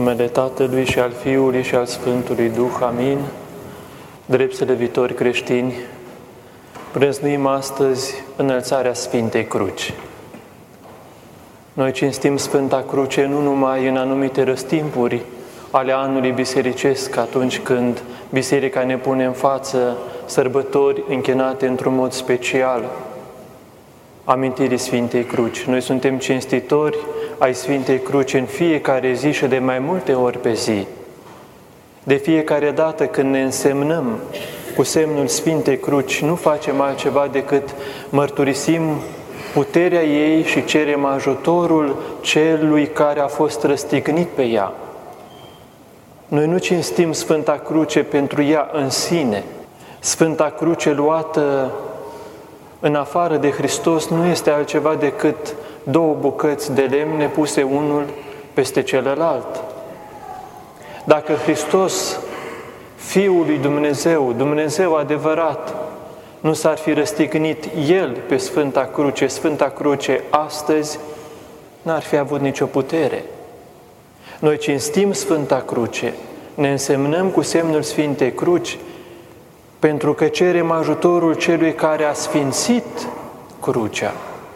numele Tatălui și al Fiului și al Sfântului Duh. Amin. Drept slăvitori creștini, prăznuim astăzi înălțarea Sfintei Cruci. Noi cinstim Sfânta Cruce nu numai în anumite răstimpuri ale anului bisericesc, atunci când Biserica ne pune în față sărbători închinate într-un mod special amintirii Sfintei Cruci. Noi suntem cinstitori ai Sfintei Cruci în fiecare zi și de mai multe ori pe zi. De fiecare dată când ne însemnăm cu semnul Sfintei Cruci, nu facem altceva decât mărturisim puterea ei și cerem ajutorul celui care a fost răstignit pe ea. Noi nu cinstim Sfânta Cruce pentru ea în sine. Sfânta Cruce luată în afară de Hristos nu este altceva decât două bucăți de lemne puse unul peste celălalt. Dacă Hristos, Fiul lui Dumnezeu, Dumnezeu adevărat, nu s-ar fi răstignit El pe Sfânta Cruce astăzi n-ar fi avut nicio putere. Noi cinstim Sfânta Cruce, ne însemnăm cu semnul Sfintei Cruci, pentru că cerem ajutorul celui care a sfințit crucea.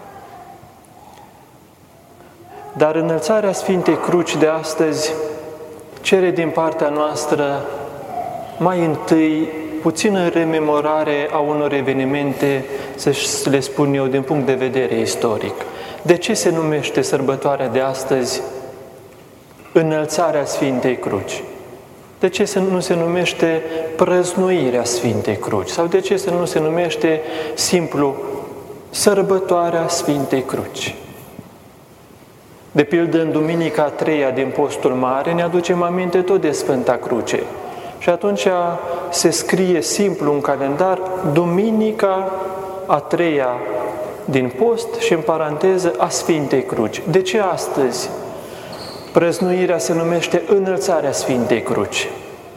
Dar înălțarea Sfintei Cruci de astăzi cere din partea noastră mai întâi puțină rememorare a unor evenimente, să le spun eu, din punct de vedere istoric. De ce se numește sărbătoarea de astăzi înălțarea Sfintei Cruci? De ce nu se numește prăznuirea Sfintei Cruci? Sau de ce nu se numește simplu sărbătoarea Sfintei Cruci? De pildă, în Duminica a treia din Postul Mare ne aducem aminte tot de Sfânta Cruce. Și atunci se scrie simplu în calendar Duminica a treia din post și în paranteză a Sfintei Cruci. De ce astăzi prăznuirea se numește înălțarea Sfintei Cruci?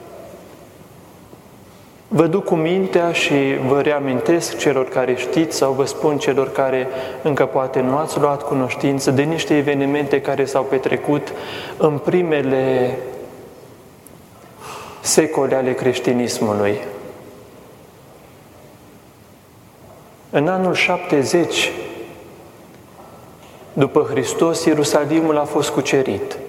Vă duc cu mintea și vă reamintesc celor care știți sau vă spun celor care încă poate nu ați luat cunoștință de niște evenimente care s-au petrecut în primele secole ale creștinismului. În anul 70 după Hristos, Ierusalimul a fost cucerit.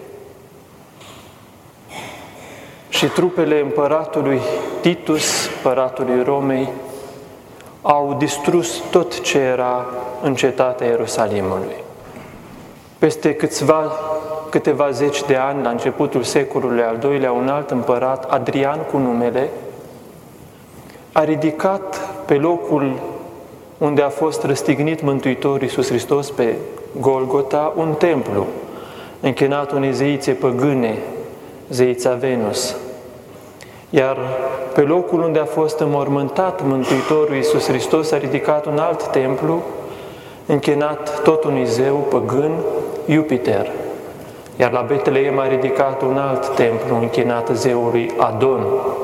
Și trupele împăratului Titus, împăratului Romei, au distrus tot ce era în cetatea Ierusalimului. Peste câteva zeci de ani, la începutul secolului al II-lea, un alt împărat, Adrian cu numele, a ridicat pe locul unde a fost răstignit Mântuitorul Iisus Hristos, pe Golgota, un templu închinat unei zeițe păgâne, zeița Venus. Iar pe locul unde a fost înmormântat Mântuitorul Iisus Hristos a ridicat un alt templu închinat tot unui zeu păgân, Jupiter. Iar la Betleem a ridicat un alt templu închinat zeului Adon.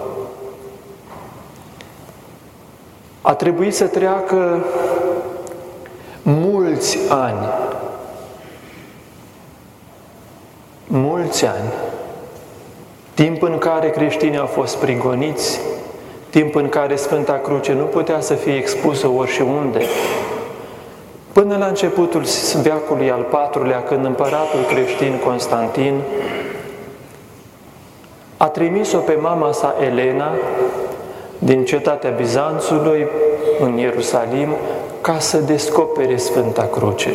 A trebuit să treacă mulți ani, timp în care creștinii au fost prigoniți, timp în care Sfânta Cruce nu putea să fie expusă oriunde, până la începutul veacului al IV-lea, când împăratul creștin Constantin a trimis-o pe mama sa Elena din cetatea Bizanțului în Ierusalim ca să descopere Sfânta Cruce.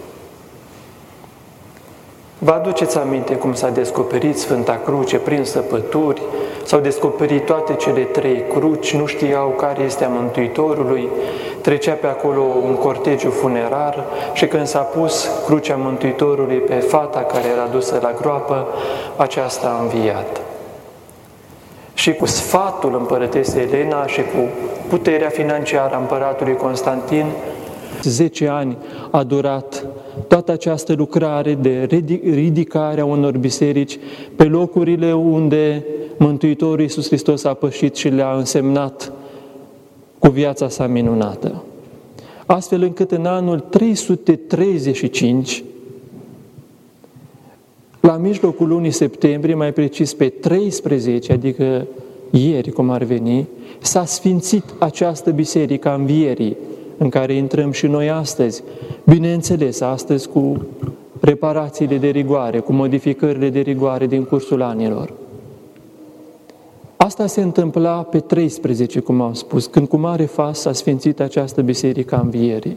Vă aduceți aminte cum s-a descoperit Sfânta Cruce prin săpături? S-au descoperit toate cele trei cruci, nu știau care este a Mântuitorului, trecea pe acolo un cortegiu funerar și când s-a pus crucea Mântuitorului pe fata care era dusă la groapă, aceasta a înviat. Și cu sfatul împărătesei Elena și cu puterea financiară a împăratului Constantin, 10 ani a durat toată această lucrare de ridicare a unor biserici pe locurile unde Mântuitorul Iisus Hristos a pășit și le-a însemnat cu viața sa minunată. Astfel încât în anul 335 La mijlocul lunii septembrie, mai precis pe 13, adică ieri, cum ar veni, s-a sfințit această biserică a Învierii, în care intrăm și noi astăzi, bineînțeles, astăzi cu reparațiile de rigoare, cu modificările de rigoare din cursul anilor. Asta se întâmpla pe 13, cum am spus, când cu mare fast s-a sfințit această biserică a Învierii.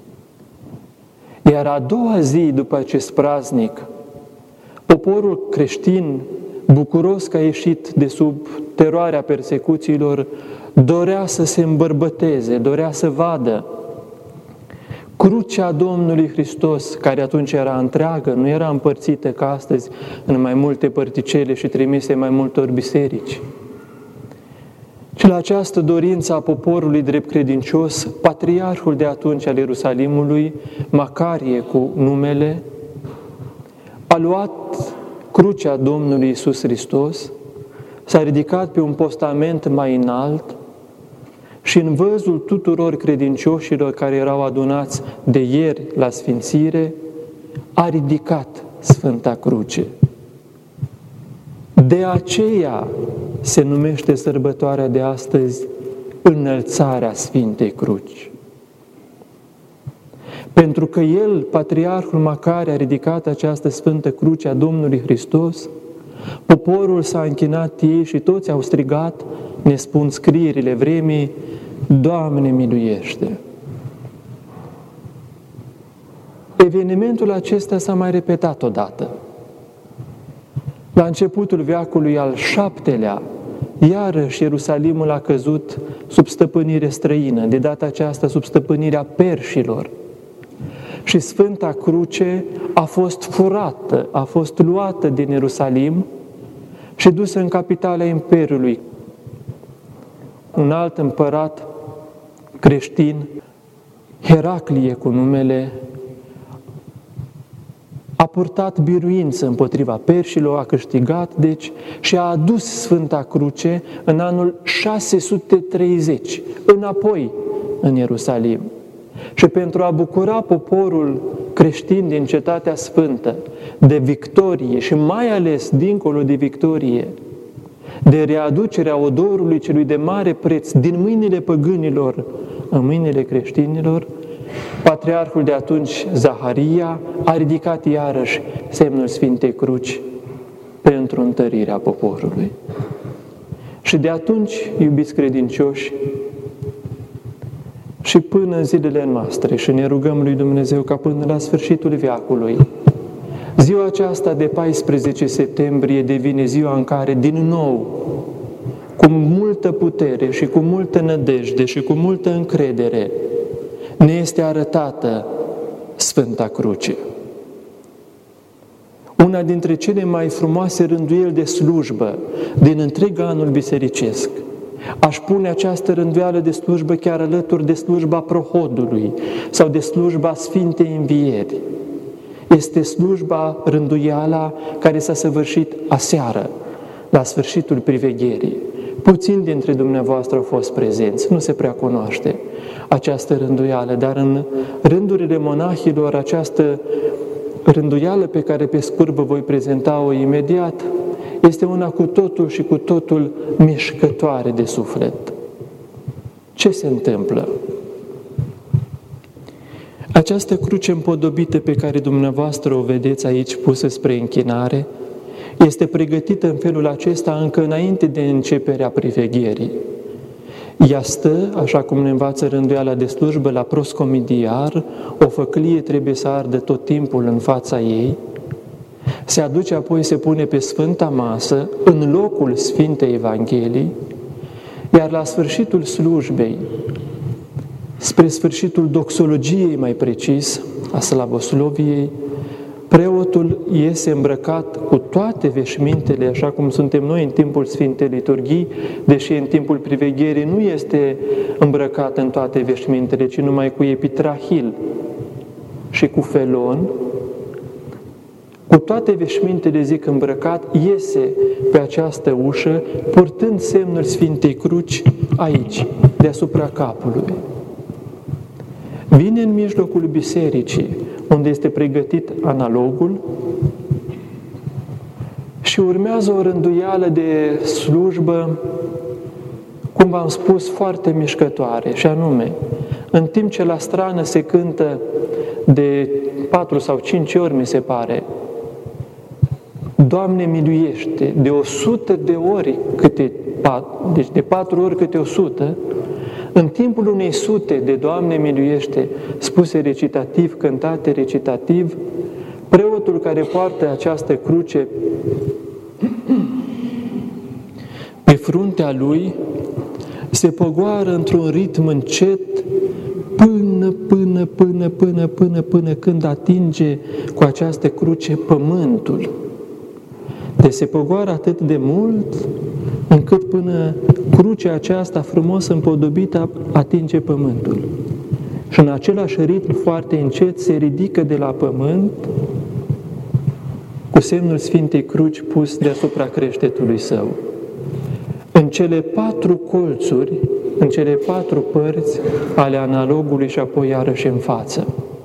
Iar a doua zi după acest praznic, poporul creștin, bucuros că a ieșit de sub teroarea persecuțiilor, dorea să se îmbărbăteze, dorea să vadă crucea Domnului Hristos, care atunci era întreagă, nu era împărțită ca astăzi în mai multe părticele și trimise mai multor biserici. Și la această dorință a poporului drept credincios, patriarhul de atunci al Ierusalimului, Macarie cu numele, a luat crucea Domnului Iisus Hristos, s-a ridicat pe un postament mai înalt și în văzul tuturor credincioșilor care erau adunați de ieri la sfințire, a ridicat Sfânta Cruce. De aceea se numește sărbătoarea de astăzi Înălțarea Sfintei Cruci. Pentru că el, patriarhul Macarie, a ridicat această Sfântă Cruce a Domnului Hristos, poporul s-a închinat ei și toți au strigat, ne spun scrierile vremii, Doamne miluiește! Evenimentul acesta s-a mai repetat odată. La începutul veacului al VII-lea, iarăși Ierusalimul a căzut sub stăpânire străină, de data aceasta sub stăpânirea perșilor. Și Sfânta Cruce a fost furată, a fost luată din Ierusalim și dusă în capitala Imperiului. Un alt împărat creștin, Heraclie cu numele, a purtat biruință împotriva perșilor, a câștigat, deci, și a adus Sfânta Cruce în anul 630, înapoi în Ierusalim. Și pentru a bucura poporul creștin din Cetatea Sfântă de victorie și mai ales dincolo de victorie, de readucerea odorului celui de mare preț din mâinile păgânilor în mâinile creștinilor, patriarhul de atunci, Zaharia, a ridicat iarăși semnul Sfintei Cruci pentru întărirea poporului. Și de atunci, iubiți credincioși, și până în zilele noastre, și ne rugăm lui Dumnezeu ca până la sfârșitul veacului, ziua aceasta de 14 septembrie devine ziua în care, din nou, cu multă putere și cu multă nădejde și cu multă încredere, ne este arătată Sfânta Cruce. Una dintre cele mai frumoase rânduieli de slujbă din întreg anul bisericesc. Aș pune această rânduială de slujbă chiar alături de slujba prohodului sau de slujba Sfintei Învieri. Este slujba, rânduiala care s-a săvârșit aseară, la sfârșitul privegherii. Puțini dintre dumneavoastră au fost prezenți, nu se prea cunoaște această rânduială, dar în rândurile monahilor această rânduială pe care pe scurt vă voi prezenta-o imediat, este una cu totul și cu totul mișcătoare de suflet. Ce se întâmplă? Această cruce împodobită pe care dumneavoastră o vedeți aici pusă spre închinare, este pregătită în felul acesta încă înainte de începerea privegherii. Ea stă, așa cum ne învață rânduiala de slujbă, la proscomidiar, o făclie trebuie să ardă tot timpul în fața ei, se aduce apoi, se pune pe Sfânta Masă, în locul Sfintei Evangheliei, iar la sfârșitul slujbei, spre sfârșitul doxologiei mai precis, a slavosloviei, preotul iese îmbrăcat cu toate veșmintele, așa cum suntem noi în timpul Sfintei Liturghii, deși în timpul privegherii nu este îmbrăcat în toate veșmintele, ci numai cu epitrahil și cu felon. Cu toate veșmintele, zic, îmbrăcat, iese pe această ușă, purtând semnul Sfintei Cruci aici, deasupra capului. Vine în mijlocul bisericii, unde este pregătit analogul, Și urmează o rânduială de slujbă, cum v-am spus, foarte mișcătoare, și anume, în timp ce la strană se cântă de 4 sau 5 ori, mi se pare, Doamne miluiește, de 100 de ori câte 4, deci de 4 ori câte 100, în timpul unei sute de Doamne miluiește, spuse recitativ, cântate recitativ, preotul care poartă această cruce pe fruntea lui se pogoară într-un ritm încet până când atinge cu această cruce pământul. Deci se pogoară atât de mult încât până crucea aceasta frumos împodobită atinge pământul. Și în același ritm foarte încet se ridică de la pământ cu semnul Sfintei Cruci pus deasupra creștetului său. În cele 4 colțuri, în cele 4 părți ale analogului și apoi iarăși în față.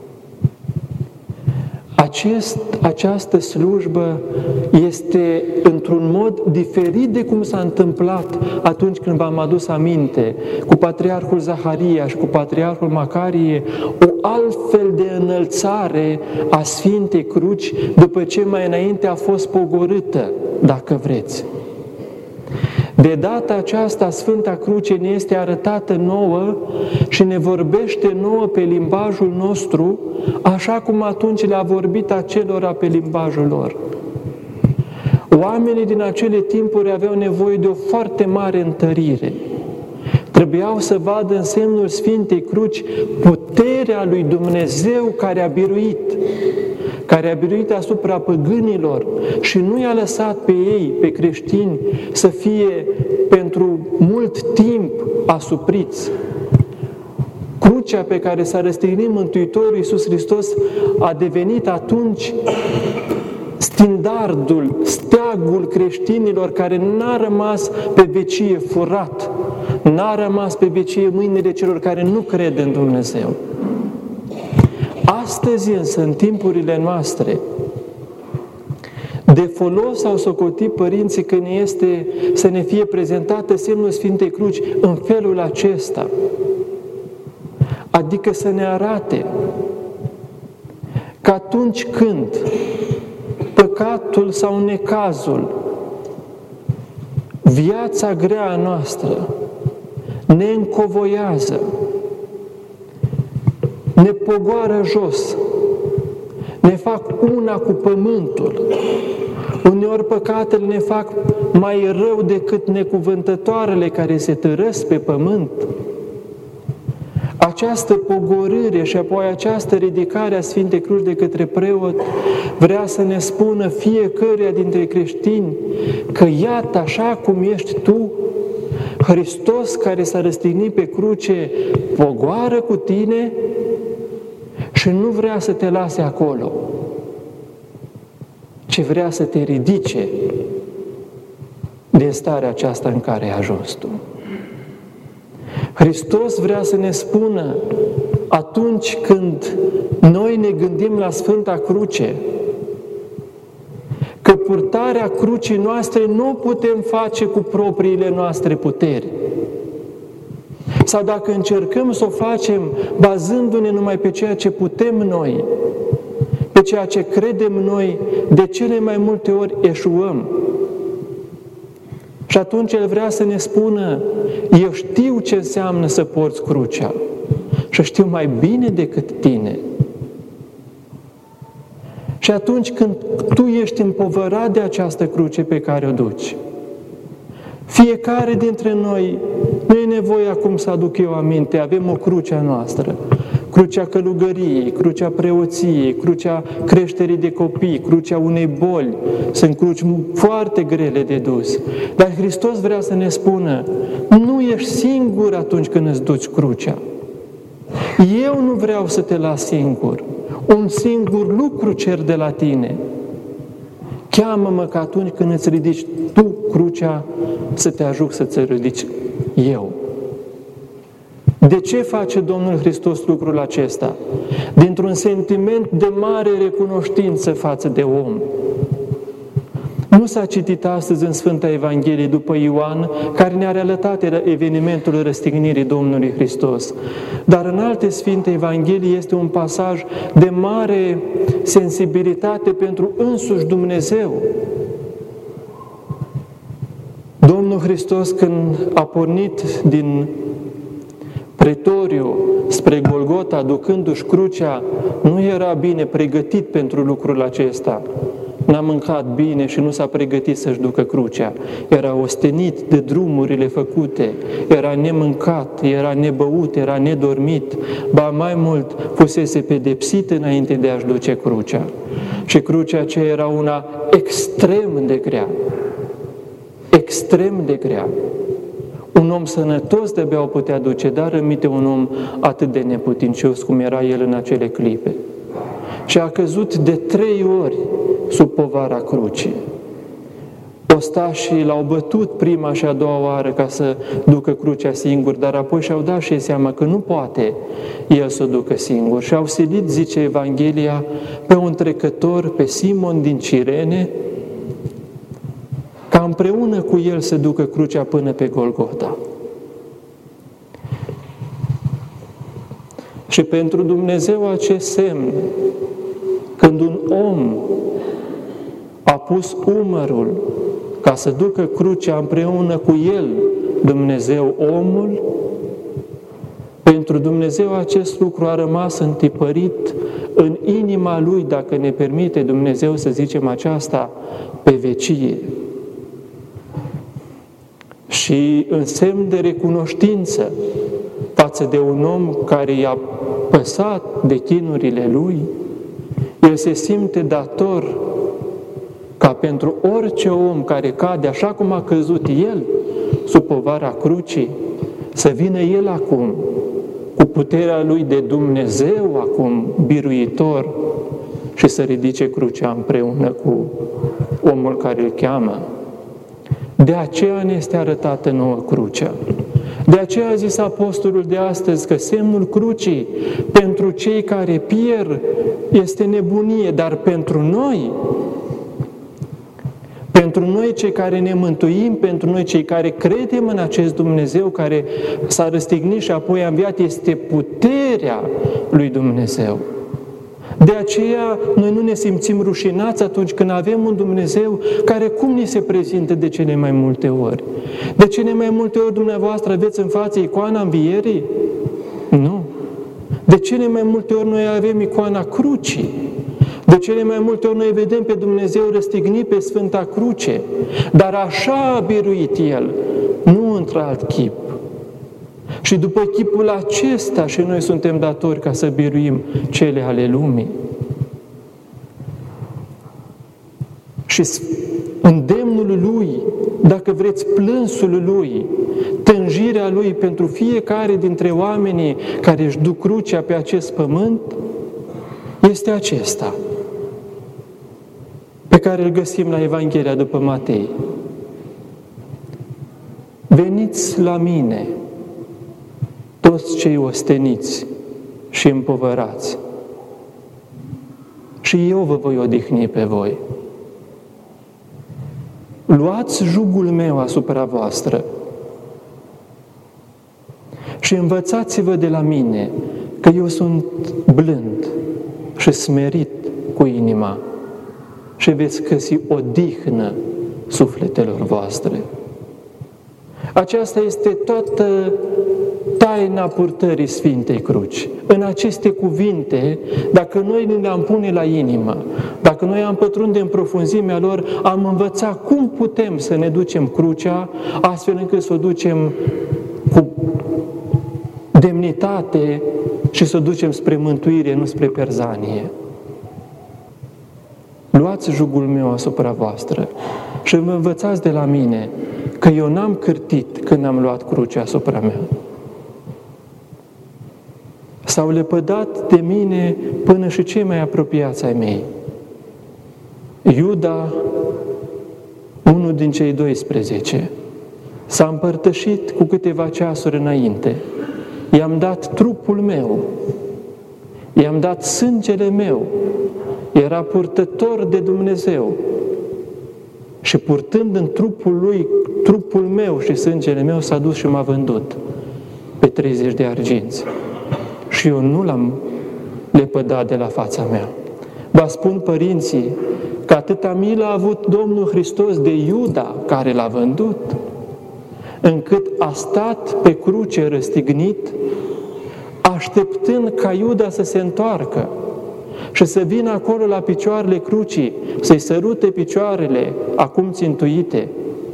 Această slujbă este într-un mod diferit de cum s-a întâmplat atunci când v-am adus aminte cu Patriarhul Zaharia și cu Patriarhul Macarie, o altfel de înălțare a Sfintei Cruci după ce mai înainte a fost pogorâtă, dacă vreți. De data aceasta, Sfânta Cruce ne este arătată nouă și ne vorbește nouă pe limbajul nostru, așa cum atunci le-a vorbit acelora pe limbajul lor. Oamenii din acele timpuri aveau nevoie de o foarte mare întărire. Trebuiau să vadă în semnul Sfintei Cruci puterea lui Dumnezeu care a biruit asupra păgânilor și nu i-a lăsat pe ei, pe creștini, să fie pentru mult timp asupriți. Crucea pe care s-a răstignit Mântuitorul Iisus Hristos a devenit atunci standardul, steagul creștinilor care n-a rămas pe vecie furat, n-a rămas pe vecie mâinile celor care nu cred în Dumnezeu. Astăzi însă, în timpurile noastre, de folos au socotit părinții că ne este să ne fie prezentată semnul Sfintei Cruci în felul acesta, adică să ne arate că atunci când păcatul sau necazul, viața grea a noastră ne încovoiază, ne pogoară jos, ne fac una cu pământul. Uneori păcatele ne fac mai rău decât necuvântătoarele care se târăsc pe pământ. Această pogorâre și apoi această ridicare a Sfintei Cruci de către preot vrea să ne spună fiecăruia dintre creștini că iată, așa cum ești tu, Hristos care s-a răstignit pe cruce pogoară cu tine și nu vrea să te lase acolo, ci vrea să te ridice din starea aceasta în care ai ajuns tu. Hristos vrea să ne spună atunci când noi ne gândim la Sfânta Cruce că purtarea crucii noastre nu o putem face cu propriile noastre puteri. Sau dacă încercăm să o facem bazându-ne numai pe ceea ce putem noi, pe ceea ce credem noi, de cele mai multe ori eșuăm. Și atunci El vrea să ne spună, eu știu ce înseamnă să porți crucea și știu mai bine decât tine. Și atunci când tu ești împovărat de această cruce pe care o duci, fiecare dintre noi, nu e nevoie acum să aduc eu aminte, avem o cruce a noastră, crucea călugăriei, crucea preoției, crucea creșterii de copii, crucea unei boli, sunt cruci foarte grele de dus. Dar Hristos vrea să ne spună, nu ești singur atunci când îți duci crucea. Eu nu vreau să te las singur. Un singur lucru cer de la tine. Cheamă-mă că atunci când îți ridici tu crucea, să te ajut să ți ridici eu. De ce face Domnul Hristos lucrul acesta? Dintr-un sentiment de mare recunoștință față de om. Nu s-a citit astăzi în Sfânta Evanghelie după Ioan, care ne-a relatat evenimentul răstignirii Domnului Hristos. Dar în alte Sfinte Evanghelii este un pasaj de mare sensibilitate pentru însuși Dumnezeu. Domnul Hristos, când a pornit din pretoriu spre Golgota, aducându-și crucea, nu era bine pregătit pentru lucrul acesta. N-a mâncat bine și nu s-a pregătit să-și ducă crucea. Era ostenit de drumurile făcute, era nemâncat, era nebăut, era nedormit, ba mai mult fusese pedepsit înainte de a-și duce crucea. Și crucea aceea era una extrem de grea. Extrem de grea. Un om sănătos de-abia o putea duce, dar rămite un om atât de neputincios cum era el în acele clipe. Și a căzut de 3 ori sub povara crucii. Ostașii l-au bătut prima și a doua oară ca să ducă crucea singur, dar apoi și-au dat și ei seama că nu poate el să o ducă singur. Și au silit, zice Evanghelia, pe un trecător, pe Simon din Cirene, ca împreună cu el să ducă crucea până pe Golgota. Și pentru Dumnezeu acest semn, când un om a pus umărul ca să ducă crucea împreună cu el, Dumnezeu, omul, pentru Dumnezeu acest lucru a rămas întipărit în inima lui, dacă ne permite Dumnezeu să zicem aceasta, pe vecie. Și în semn de recunoștință față de un om care i-a păsat de chinurile lui, el se simte dator ca pentru orice om care cade așa cum a căzut el sub povara crucii, să vină el acum cu puterea lui de Dumnezeu, acum biruitor, și să ridice crucea împreună cu omul care îl cheamă. De aceea ne este arătată nouă crucea. De aceea a zis apostolul de astăzi că semnul crucii pentru cei care pierd este nebunie, dar pentru noi cei care ne mântuim, pentru noi cei care credem în acest Dumnezeu care s-a răstignit și apoi a înviat, este puterea lui Dumnezeu. De aceea noi nu ne simțim rușinați atunci când avem un Dumnezeu care cum ni se prezintă de cele mai multe ori? De cele mai multe ori dumneavoastră aveți în față icoana învierii? Nu. De cele mai multe ori noi avem icoana crucii. De cele mai multe ori noi vedem pe Dumnezeu răstignit pe Sfânta Cruce, dar așa a biruit El, nu într-alt chip. Și după chipul acesta și noi suntem datori ca să biruim cele ale lumii. Și îndemnul Lui, dacă vreți plânsul Lui, tânjirea Lui pentru fiecare dintre oamenii care își duc crucea pe acest pământ, este acesta, pe care îl găsim la Evanghelia după Matei. Veniți la mine, toți cei osteniți și împovărați, și eu vă voi odihni pe voi. Luați jugul meu asupra voastră și învățați-vă de la mine, că eu sunt blând și smerit cu inima și veți găsi odihnă sufletelor voastre. Aceasta este toată taina purtării Sfintei Cruci. În aceste cuvinte, dacă noi le-am pune la inimă, dacă noi am pătrunde în profunzimea lor, am învățat cum putem să ne ducem crucea, astfel încât să o ducem cu demnitate și să o ducem spre mântuire, nu spre perzanie. Luați jugul meu asupra voastră și vă învățați de la mine că eu n-am cârtit când am luat crucea asupra mea. S-au lepădat de mine până și cei mai apropiați ai mei. Iuda, unul din cei 12, s-a împărtășit cu câteva ceasuri înainte. I-am dat trupul meu, i-am dat sângele meu, era purtător de Dumnezeu. și purtând în trupul lui, trupul meu și sângele meu, s-a dus și m-a vândut pe 30 de arginți. Și eu nu l-am lepădat de la fața mea. Vă spun, părinții, că atâta milă a avut Domnul Hristos de Iuda, care l-a vândut, încât a stat pe cruce răstignit, așteptând ca Iuda să se întoarcă și să vină acolo la picioarele crucii, să-i sărute picioarele, acum țintuite.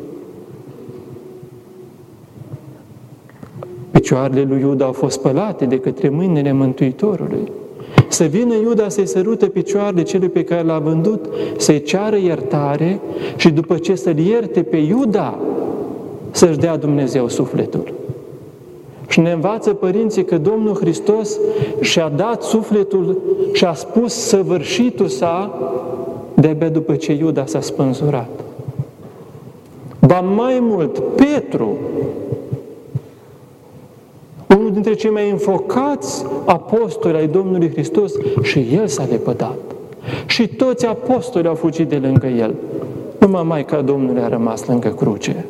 Picioarele lui Iuda au fost spălate de către mâinile Mântuitorului. Să vină Iuda să-i sărute picioarele celui pe care l-a vândut, să-i ceară iertare și după ce să-l ierte pe Iuda, să-și dea Dumnezeu sufletul. Și ne învață părinții că Domnul Hristos și-a dat sufletul și a spus săvârșitul sa de-abia după ce Iuda s-a spânzurat. Ba mai mult, Petru, unul dintre cei mai înfocați apostoli ai Domnului Hristos, și el s-a lepădat. Și toți apostolii au fugit de lângă el. Numai Maica Domnului a rămas lângă cruce.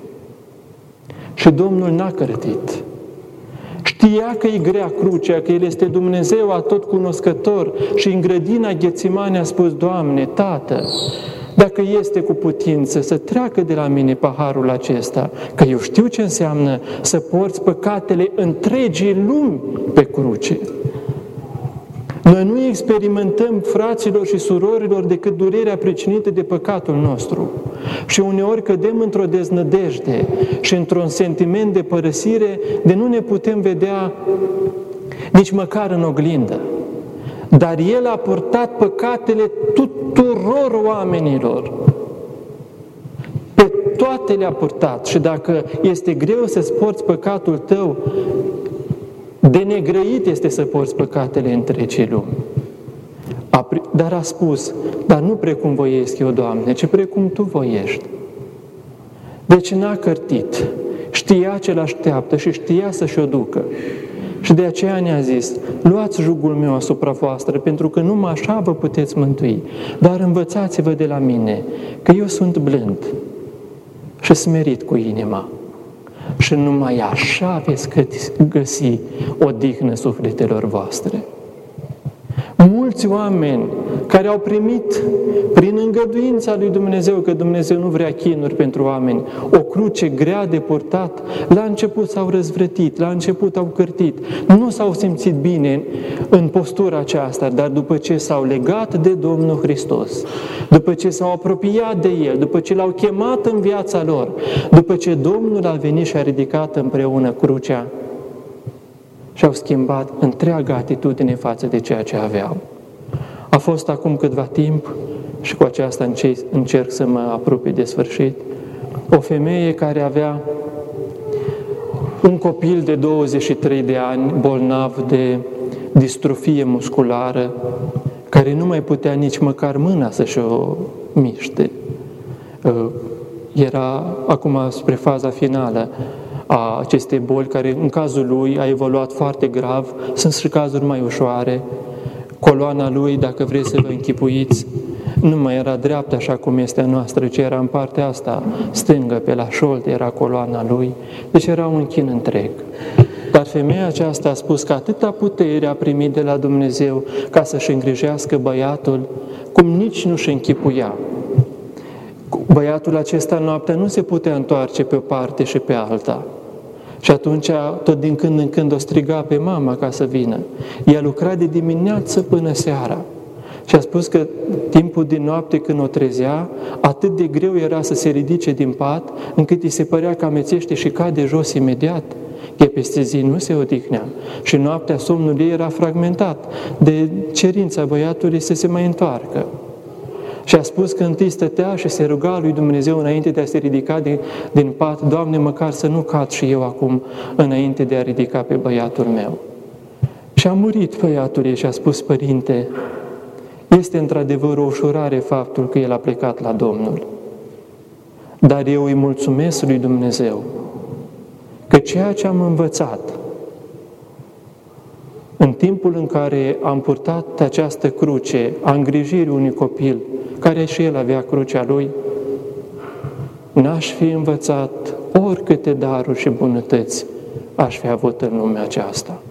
Și Domnul n-a cărătit. Știa că e grea crucea, că El este Dumnezeu atotcunoscător și în grădina Ghețimane a spus: Doamne, Tată, dacă este cu putință să treacă de la mine paharul acesta, că eu știu ce înseamnă să porți păcatele întregii lumi pe cruce. Noi nu experimentăm, fraților și surorilor, decât durerea pricinită de păcatul nostru. Și uneori cădem într-o deznădejde și într-un sentiment de părăsire, de nu ne putem vedea nici măcar în oglindă. Dar El a purtat păcatele tuturor oamenilor. Pe toate le-a purtat. Și dacă este greu să-ți porți păcatul tău, de negrăit este să porți păcatele întregii lumi. Dar a spus: dar nu precum voiesc eu, Doamne, ci precum Tu voiești. Deci n-a cărtit. Știa ce-L așteaptă și știa să-și o ducă. Și de aceea ne-a zis: luați jugul meu asupra voastră, pentru că numai așa vă puteți mântui. Dar învățați-vă de la mine, că eu sunt blând și smerit cu inima. Și numai așa veți găsi odihnă sufletelor voastre. Mulți oameni care au primit prin îngăduința lui Dumnezeu, că Dumnezeu nu vrea chinuri pentru oameni, o cruce grea de purtat, la început s-au răzvrătit, la început au cârtit, nu s-au simțit bine în postura aceasta, dar după ce s-au legat de Domnul Hristos, după ce s-au apropiat de El, după ce L-au chemat în viața lor, după ce Domnul a venit și a ridicat împreună crucea, și-au schimbat întreaga atitudine față de ceea ce aveau. A fost acum câtva timp, și cu aceasta încerc să mă apropii de sfârșit, o femeie care avea un copil de 23 de ani, bolnav de distrofie musculară, care nu mai putea nici măcar mâna să-și o miște. Era acum spre faza finală a acestei boli, care în cazul lui a evoluat foarte grav. Sunt și cazuri mai ușoare. Coloana lui, dacă vreți să vă închipuiți, nu mai era dreaptă așa cum este a noastră, ci era în partea asta stângă, pe la șold era coloana lui, deci era un chin întreg. Dar femeia aceasta a spus că atâta putere a primit de la Dumnezeu ca să-și îngrijească băiatul, cum nici nu-și închipuia. Băiatul acesta noaptea nu se putea întoarce pe o parte și pe alta. Și atunci, tot din când în când, o striga pe mama ca să vină. Ea lucra de dimineață până seara. Și a spus că timpul din noapte, când o trezea, atât de greu era să se ridice din pat, încât îi se părea că amețește și cade jos imediat. Ea peste zi nu se odihnea. Și noaptea somnul ei era fragmentat de cerința băiatului să se mai întoarcă. Și a spus că întâi stătea și se ruga lui Dumnezeu înainte de a se ridica din pat: Doamne, măcar să nu cad și eu acum înainte de a ridica pe băiatul meu. Și a murit băiatul ei și a spus: Părinte, este într-adevăr o ușurare faptul că el a plecat la Domnul. Dar eu îi mulțumesc lui Dumnezeu că ceea ce am învățat în timpul în care am purtat această cruce a îngrijirii unui copil, care și el avea crucea lui, n-aș fi învățat oricâte daruri și bunătăți aș fi avut în lumea aceasta.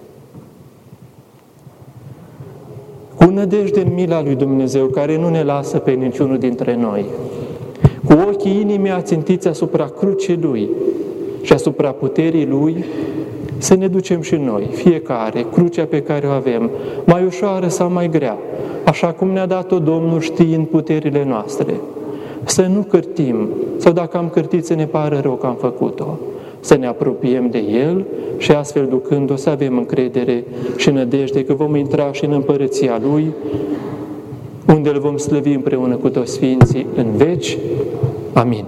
Cu nădejde în mila lui Dumnezeu, care nu ne lasă pe niciunul dintre noi, cu ochii inimii ațintiți asupra crucii Lui și asupra puterii Lui, să ne ducem și noi, fiecare, crucea pe care o avem, mai ușoară sau mai grea, așa cum ne-a dat-o Domnul știind puterile noastre. Să nu cârtim, sau dacă am cârtit să ne pară rău că am făcut-o, să ne apropiem de El și astfel ducând-o să avem încredere și nădejde că vom intra și în împărăția Lui, unde îl vom slăvi împreună cu toți Sfinții în veci. Amin.